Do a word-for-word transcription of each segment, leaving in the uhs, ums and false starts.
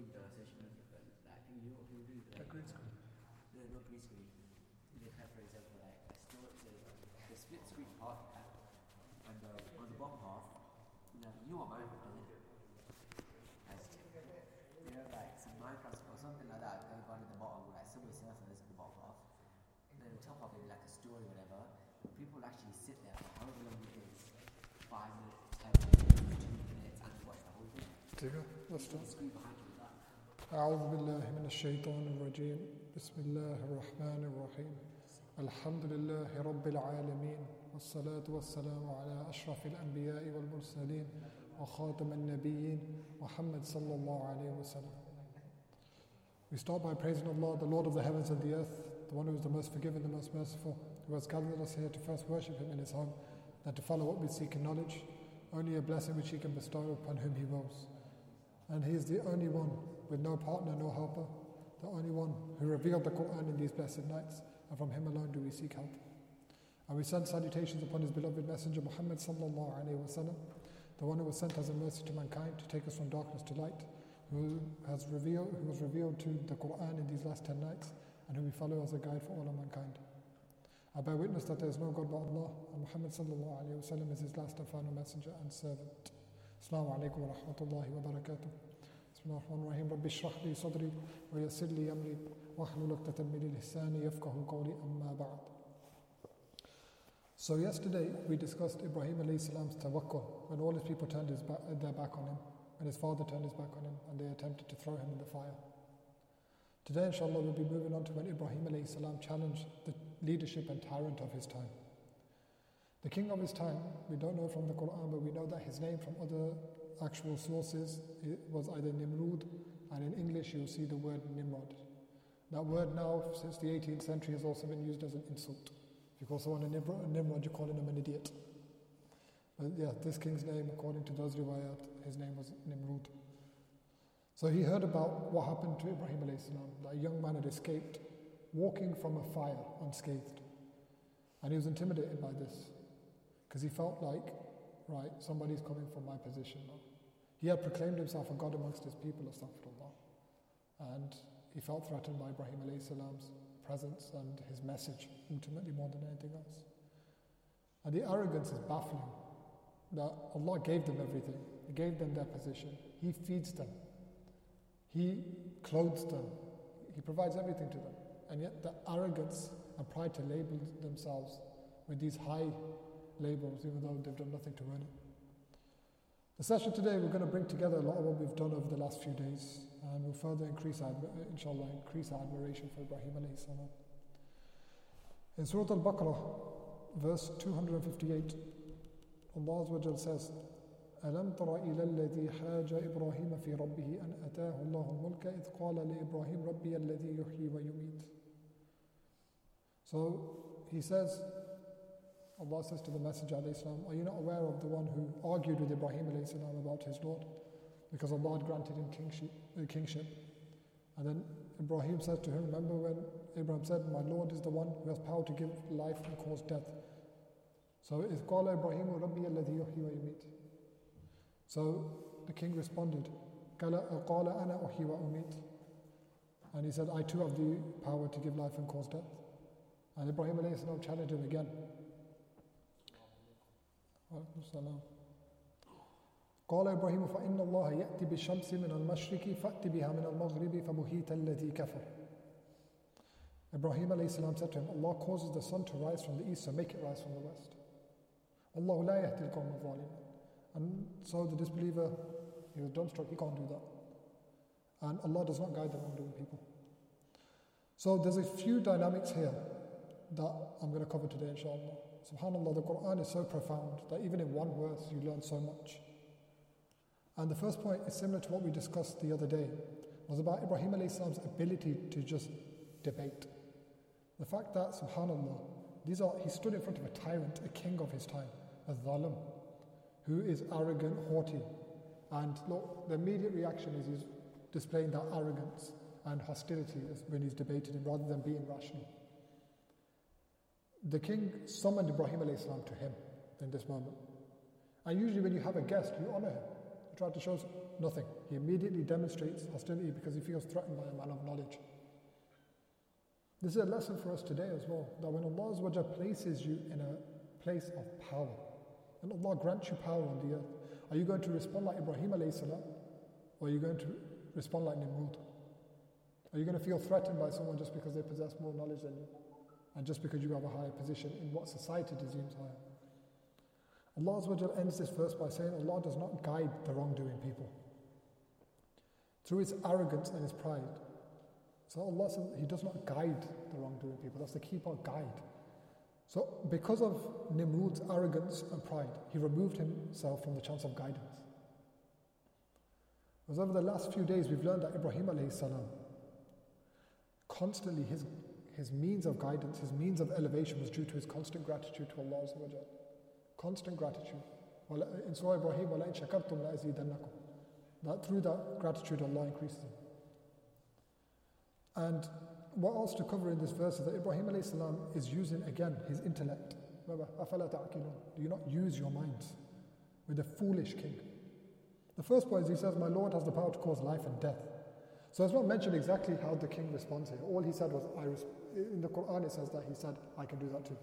the session of uh, like you know people do like, A green screen. no, not green screen. They have, for example, like a story, so the split screen part, uh, and uh, on the bottom half, you know, you know what Minecraft does it? As you know, like some Minecraft or something like that going on at the bottom, like Subway Surfer is at the bottom half. And then on top of it, like a story or whatever, people actually sit there for however long it is, five minutes, ten minutes, two minutes, and watch the whole thing. Digga, let's start. The screen behind you. أعوذ بالله من الشيطان الرجيم بسم الله الرحمن الرحيم الحمد لله رب العالمين والصلاة والسلام على أشرف الأنبياء والمرسلين وخاتم النبيين محمد صلى الله عليه وسلم. We start by praising Allah, the Lord of the heavens and the earth, the one who is the most forgiving, the most merciful, who has gathered us here to first worship Him in His home, then to follow what we seek in knowledge, only a blessing which He can bestow upon whom He wills. And He is the only one with no partner, no helper, the only one who revealed the Quran in these blessed nights, and from Him alone do we seek help. And we send salutations upon His beloved Messenger Muhammad sallallahu alaihi wasallam, the one who was sent as a mercy to mankind to take us from darkness to light, who has revealed, who was revealed to the Quran in these last ten nights, and who we follow as a guide for all of mankind. I bear witness that there is no God but Allah, and Muhammad sallallahu alaihi wasallam is His last and final messenger and servant. Assalamu alaikum wa rahmatullahi wa barakatuh. Bismillahirrahmanirrahim. Rabbi shrah li sadri wa yassir li amri wahlul uqdatan min lisani yafqahu qawli amma ba'd. So yesterday we discussed Ibrahim alayhi salam's tawakkul, when all his people turned his back, their back on him, when his father turned his back on him and they attempted to throw him in the fire. Today inshallah we'll be moving on to when Ibrahim alayhi salam challenged the leadership and tyrant of his time. The king of his time, we don't know from the Quran, but we know that his name from other actual sources it was either Nimrud, and in English you'll see the word Nimrod. That word now, since the eighteenth century, has also been used as an insult. If you call someone a Nimrod, a Nimrod you're calling him an idiot. But yeah, this king's name, according to those riwayat, his name was Nimrud. So he heard about what happened to Ibrahim alayhi salam, that a young man had escaped, walking from a fire unscathed. And he was intimidated by this, because he felt like, right, somebody's coming from my position now. He had proclaimed himself a God amongst his people, astaghfirullah. And he felt threatened by Ibrahim alayhi salam's presence and his message, ultimately more than anything else. And the arrogance is baffling, that Allah gave them everything. He gave them their position. He feeds them. He clothes them. He provides everything to them. And yet the arrogance and pride to label themselves with these high labels, even though they've done nothing to earn it. The session today, we're going to bring together a lot of what we've done over the last few days, and we'll further increase our, inshallah, increase our admiration for Ibrahim alayhi salam. In Surah Al-Baqarah, verse two hundred fifty-eight, Allah Azza wa Jal says, أَلَمْ تَرَ إِلَى الَّذِي حَاجَ إِبْرَاهِيمَ فِي رَبِّهِ أَنْ أَتَاهُ اللَّهُ الْمُلْكَ إِذْ قَالَ لِإِبْرَاهِيمَ رَبِّيَ الَّذِي يُحْيِي وَيُمِيتُ. So he says, Allah says to the Messenger alayhi salam, are you not aware of the one who argued with Ibrahim alayhi salam about his Lord? Because Allah had granted him kingship, uh, kingship. And then Ibrahim says to him, remember when Abraham said, my Lord is the one who has power to give life and cause death. So إِذْ قَالَ إِبْرَاهِيمُ رَبِّيَ الَّذِي يُحْيِي وَيُمِيتُ. So the king responded, قَالَ أَنَا أُحْيِي وَأُمِيتُ. And he said, I too have the power to give life and cause death. And Ibrahim alayhi salam challenged him again. قال إبراهيم فإن الله يأتي بالشمس من المشرق فأت بها من المغرب فبهيت الذي كفر. Ibrahim alayhi salam said to him, Allah causes the sun to rise from the east, so make it rise from the west. Allah لا يهدي القوم الظالمين. And so the disbeliever, he was dumbstruck, he can't do that. And Allah does not guide the wrongdoing people. So there's a few dynamics here that I'm going to cover today, inshallah. SubhanAllah, the Quran is so profound that even in one verse you learn so much. And the first point is similar to what we discussed the other day, was about Ibrahim alayhi salam's ability to just debate. The fact that, SubhanAllah, these are, he stood in front of a tyrant, a king of his time, a zalim, who is arrogant, haughty. And look, the immediate reaction is he's displaying that arrogance and hostility when he's debated him, rather than being rational. The king summoned Ibrahim alayhi salam to him in this moment. And usually when you have a guest, you honor him. He tried to show nothing. He immediately demonstrates hostility because he feels threatened by a man of knowledge. This is a lesson for us today as well, that when Allah Azza wa Jalla places you in a place of power, and Allah grants you power on the earth, are you going to respond like Ibrahim alayhi salam, or are you going to respond like Nimrud? Are you going to feel threatened by someone just because they possess more knowledge than you, and just because you have a higher position in what society deems higher? Allah Azza wa Jalla ends this verse by saying Allah does not guide the wrongdoing people through his arrogance and his pride. So Allah says He does not guide the wrongdoing people. That's the key part, guide. So because of Nimrod's arrogance and pride, he removed himself from the chance of guidance. Because over the last few days we've learned that Ibrahim alayhi salam, constantly his, his means of guidance, his means of elevation was due to his constant gratitude to Allah Azza wa Jalla. Constant gratitude. In Surah Ibrahim, وَلَئِن شَكَرْتُمْ لَأَزِيدَنَّكُمْ. That through that gratitude Allah increases him. And what else to cover in this verse is that Ibrahim alayhi salam is using again his intellect. Remember, أَفَلَا تَعْقِلُونَ. Do you not use your minds with a foolish king? The first point is he says, my Lord has the power to cause life and death. So it's not mentioned exactly how the king responds here. All he said was, I res-. In the Quran it says that he said, I can do that too.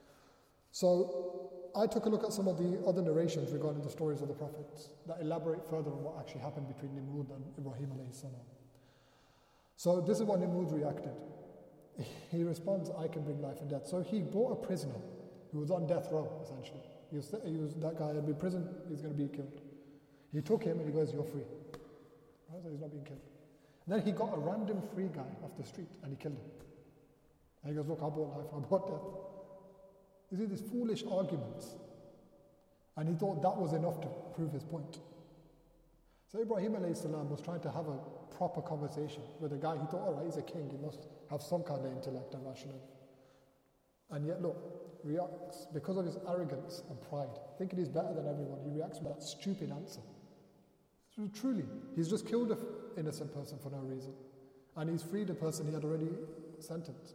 So I took a look at some of the other narrations regarding the stories of the prophets that elaborate further on what actually happened between Nimrud and Ibrahim alayhi salam. So this is what Nimrud reacted. He responds, I can bring life and death. So he brought a prisoner who was on death row, essentially. He was, he was that guy had been in prison, he's going to be killed. He took him and he goes, you're free. Right? So he's not being killed. And then he got a random free guy off the street and he killed him. And he goes, look, I brought life, I brought death. You see these foolish arguments. And he thought that was enough to prove his point. So Ibrahim alayhi salam was trying to have a proper conversation with a guy. He thought, all right, he's a king, he must have some kind of intellect and rationality. And yet, look, reacts because of his arrogance and pride, thinking he's better than everyone. He reacts with that stupid answer. So truly, he's just killed an innocent person for no reason, and he's freed a person he had already sentenced.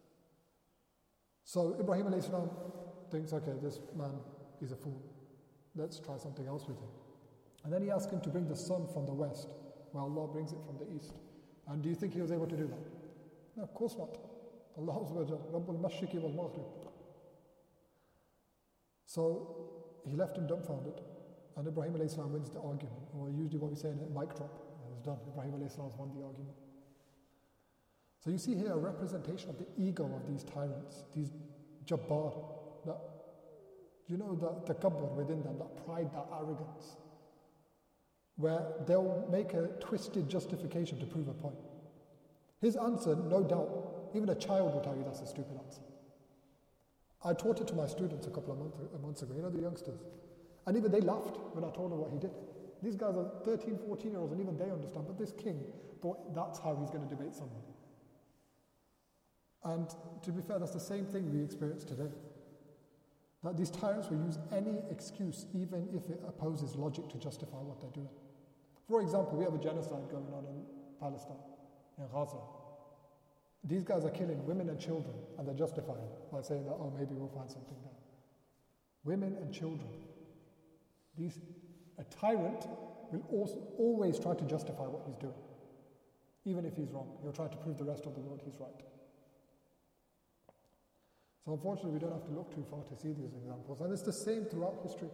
So Ibrahim alayhi salam thinks, okay, this man is a fool. Let's try something else with him. And then he asked him to bring the sun from the west, while Allah brings it from the east. And do you think he was able to do that? No, of course not. Allah Azza wa Jalla, Rabbul Mashriqi wal Maghrib. So he left him dumbfounded. And Ibrahim alayhi salam wins the argument. Or usually what we say in a mic drop. And it's done. Ibrahim alayhi salam won the argument. So you see here a representation of the ego of these tyrants, these jabbar, that, you know, the takabbur within them, that pride, that arrogance, where they'll make a twisted justification to prove a point. His answer, no doubt, even a child will tell you that's a stupid answer. I taught it to my students a couple of months, months ago, you know, the youngsters. And even they laughed when I told them what he did. These guys are thirteen, fourteen year olds and even they understand, but this king thought that's how he's going to debate someone. And to be fair, that's the same thing we experience today. That these tyrants will use any excuse, even if it opposes logic, to justify what they're doing. For example, we have a genocide going on in Palestine, in Gaza. These guys are killing women and children, and they're justifying it by saying that, oh, maybe we'll find something there. Women and children. These, a tyrant will also always try to justify what he's doing. Even if he's wrong, he'll try to prove the rest of the world he's right. So unfortunately, we don't have to look too far to see these examples. And it's the same throughout history.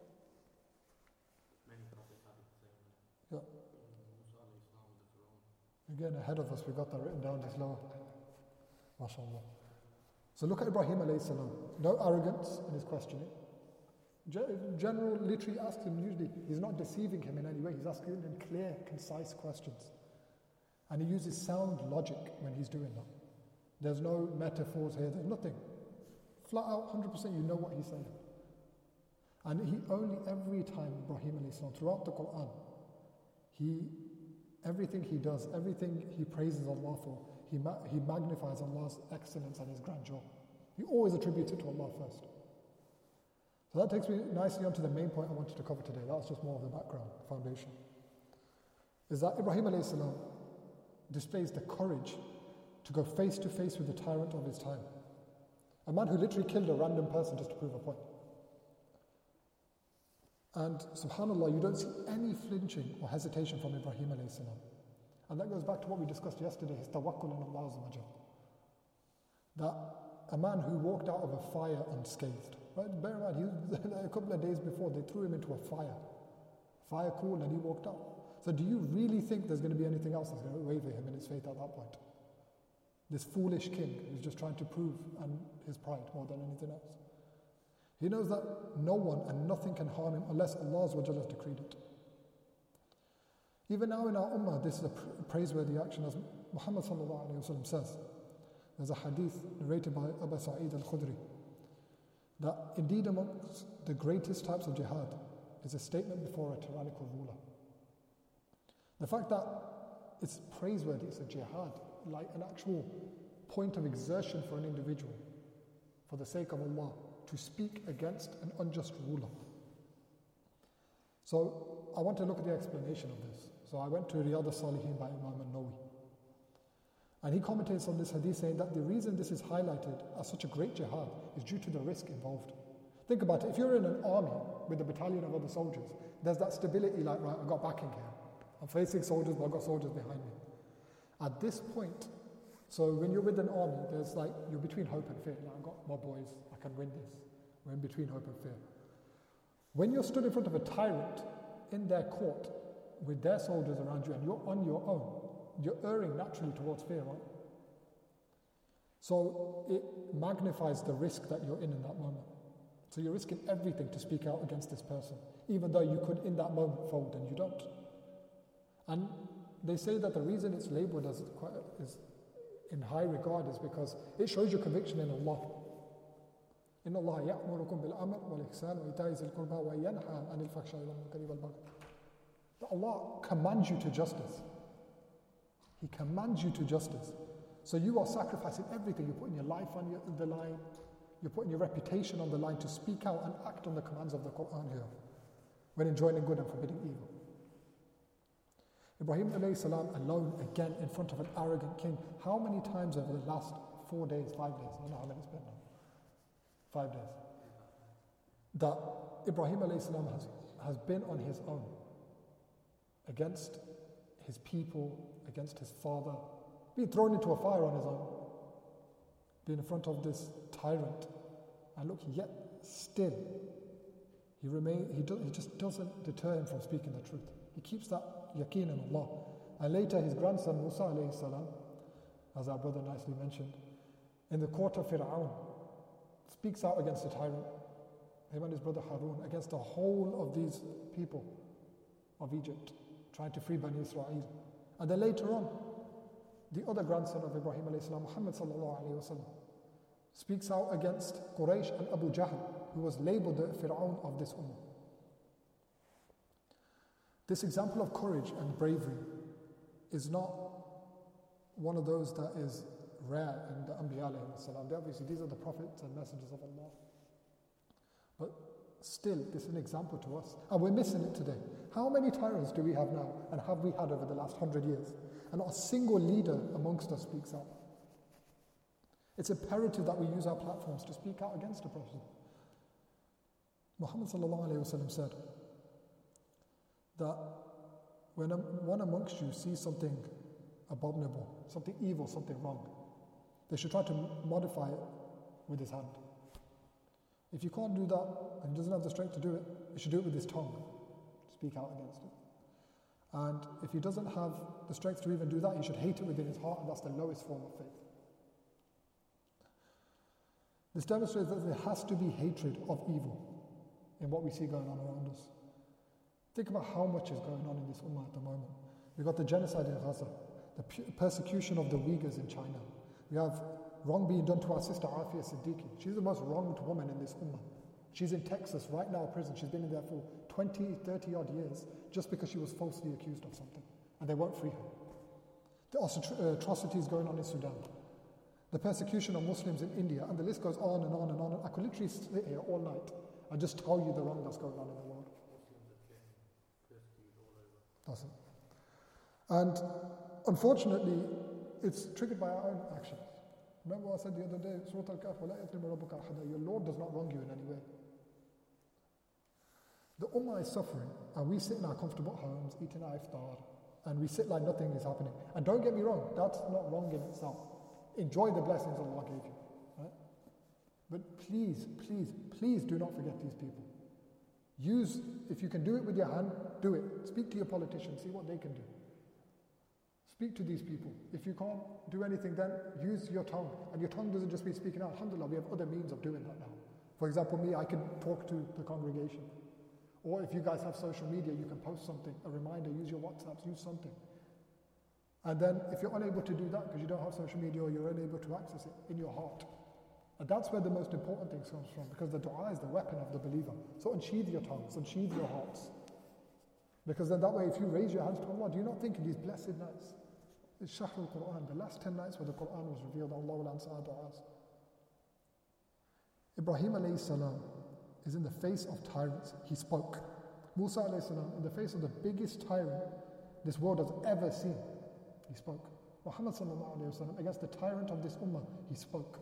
Many prophets have it the same. Yeah. Musa alayhi salam with the Pharaoh. Again, ahead of us, we got that written down this lower. MashaAllah. So look at Ibrahim alayhi salam. No arrogance in his questioning. General literally asks him, usually, he's not deceiving him in any way. He's asking him clear, concise questions. And he uses sound logic when he's doing that. There's no metaphors here, there's nothing. Flat out, one hundred percent you know what he's saying. And he only, every time, Ibrahim alayhi salam, throughout the Quran, he, everything he does, everything he praises Allah for, he, ma- he magnifies Allah's excellence and His grandeur. He always attributes it to Allah first. So that takes me nicely on to the main point I wanted to cover today. That was just more of the background, foundation. Is that Ibrahim alayhi salam displays the courage to go face to face with the tyrant of his time. A man who literally killed a random person just to prove a point. And subhanAllah, you don't see any flinching or hesitation from Ibrahim alayhi salam. And that goes back to what we discussed yesterday, his tawakkul on Allah azza wa jal. That a man who walked out of a fire unscathed. Right? Bear in mind, he, a couple of days before, they threw him into a fire. Fire cooled and he walked out. So do you really think there's going to be anything else that's going to waver him in his faith at that point? This foolish king who's just trying to prove and his pride more than anything else. He knows that no one and nothing can harm him unless Allah azza wa jal has decreed it. Even now in our ummah, this is a praiseworthy action, as Muhammad sallallahu alayhi wa sallam says. There's a hadith narrated by Abu Sa'id al-Khudri that indeed amongst the greatest types of jihad is a statement before a tyrannical ruler. The fact that it's praiseworthy, it's a jihad, like an actual point of exertion for an individual, for the sake of Allah, to speak against an unjust ruler. So I want to look at the explanation of this. So I went to Riyadh al-Salihin by Imam al-Nawawi. And he commentates on this hadith saying that the reason this is highlighted as such a great jihad is due to the risk involved. Think about it, if you're in an army with a battalion of other soldiers, there's that stability like, right, I've got backing here. I'm facing soldiers, but I've got soldiers behind me. At this point, so when you're with an army, there's like, you're between hope and fear. Like, I've got my boys, I can win this. We're in between hope and fear. When you're stood in front of a tyrant in their court with their soldiers around you and you're on your own, you're erring naturally towards fear, right? So it magnifies the risk that you're in in that moment. So you're risking everything to speak out against this person, even though you could in that moment fold and you don't. And they say that the reason it's labeled as quite, is in high regard is because it shows your conviction in Allah. إن الله يأمركم بالأمر والإحسان وإيتاء ذي القربى وينهى عن الفحشاء والمنكر والبغي. That Allah commands you to justice. He commands you to justice. So you are sacrificing everything. You're putting your life on your, the line. You're putting your reputation on the line to speak out and act on the commands of the Quran here when enjoining good and forbidding evil. Ibrahim alayhi salam alone, again in front of an arrogant king. How many times over the last four days, five days, I don't know how many it's been now, five days, that Ibrahim alayhi salam has, has been on his own against his people, against his father, being thrown into a fire on his own, being in front of this tyrant. And look, yet still, he remain, he, do, he just doesn't deter him from speaking the truth. He keeps that yaqeen in Allah. And later his grandson Musa alayhi salam, as our brother nicely mentioned, in the court of Fir'aun, speaks out against the tyrant, him and his brother Harun, against the whole of these people of Egypt, trying to free Bani Israel. And then later on, the other grandson of Ibrahim alayhi salam, Muhammad sallallahu alayhi wa sallam, speaks out against Quraysh and Abu Jahl, who was labeled the Fir'aun of this ummah. This example of courage and bravery is not one of those that is rare in the Anbiya alayhi salam. Obviously, these are the prophets and messengers of Allah. But still, this is an example to us. And we're missing it today. How many tyrants do we have now and have we had over the last hundred years? And not a single leader amongst us speaks out. It's imperative that we use our platforms to speak out against oppression. Muhammad sallallahu alayhi wa sallam said that when one amongst you sees something abominable, something evil, something wrong, they should try to modify it with his hand. If you can't do that and he doesn't have the strength to do it, he should do it with his tongue, speak out against it. And if he doesn't have the strength to even do that, he should hate it within his heart, and that's the lowest form of faith. This demonstrates that there has to be hatred of evil in what we see going on around us. Think about how much is going on in this ummah at the moment. We've got the genocide in Gaza, the persecution of the Uyghurs in China. We have wrong being done to our sister Afia Siddiqui. She's the most wronged woman in this ummah. She's in Texas right now, prison. She's been in there for twenty, thirty odd years just because she was falsely accused of something. And they won't free her. The atrocities going on in Sudan. The persecution of Muslims in India. And the list goes on and on and on. I could literally sit here all night and just tell you the wrong that's going on in the world. Doesn't. And unfortunately, it's triggered by our own actions. Remember what I said the other day, Surah Al-Kahf, your Lord does not wrong you in any way. The ummah is suffering, and we sit in our comfortable homes, eating our iftar, and we sit like nothing is happening. And don't get me wrong, that's not wrong in itself. Enjoy the blessings Allah gave you, right? But please, please, please do not forget these people. Use, if you can do it with your hand, do it. Speak to your politicians, see what they can do. Speak to these people. If you can't do anything, then use your tongue. And your tongue doesn't just mean speaking out. Alhamdulillah, we have other means of doing that now. For example, me, I can talk to the congregation. Or if you guys have social media, you can post something, a reminder, use your WhatsApps, use something. And then if you're unable to do that because you don't have social media or you're unable to access it, in your heart. And that's where the most important thing comes from, because the dua is the weapon of the believer. So unsheathe your tongues, unsheathe your hearts. Because then that way, if you raise your hands to Allah, do you not think in these blessed nights, it's Shahr al-Quran, the last ten nights where the Quran was revealed, Allah will answer our du'as. Ibrahim alayhi salam is in the face of tyrants. He spoke. Musa alayhi salam, in the face of the biggest tyrant this world has ever seen, he spoke. Muhammad sallallahu alayhi wa sallam, against the tyrant of this ummah, he spoke.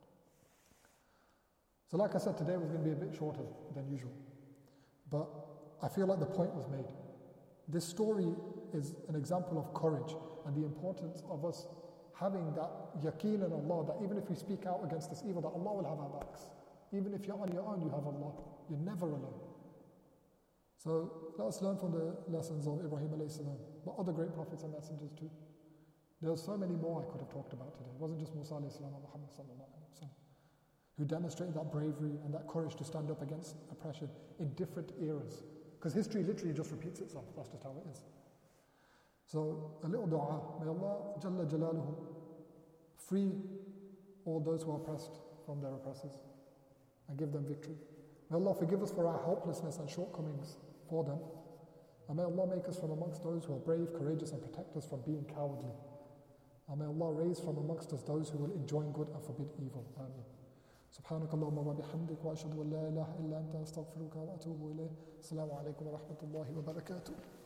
So like I said, today was going to be a bit shorter than usual. But I feel like the point was made. This story is an example of courage and the importance of us having that yaqeen in Allah, that even if we speak out against this evil, that Allah will have our backs. Even if you're on your own, you have Allah. You're never alone. So let us learn from the lessons of Ibrahim alayhi salam, but other great prophets and messengers too. There are so many more I could have talked about today. It wasn't just Musa alayhi salam and Muhammad sallallahu alayhi wa sallam, who demonstrated that bravery and that courage to stand up against oppression in different eras. Because history literally just repeats itself. That's just how it is. So a little dua. May Allah Jalla Jalaluhu free all those who are oppressed from their oppressors and give them victory. May Allah forgive us for our helplessness and shortcomings for them. And may Allah make us from amongst those who are brave, courageous, and protect us from being cowardly. And may Allah raise from amongst us those who will enjoin good and forbid evil. Ameen. سبحانك اللهم وبحمدك وأشهد أن لا إله إلا أنت أستغفرك وأتوب إليه. السلام عليكم ورحمة الله وبركاته.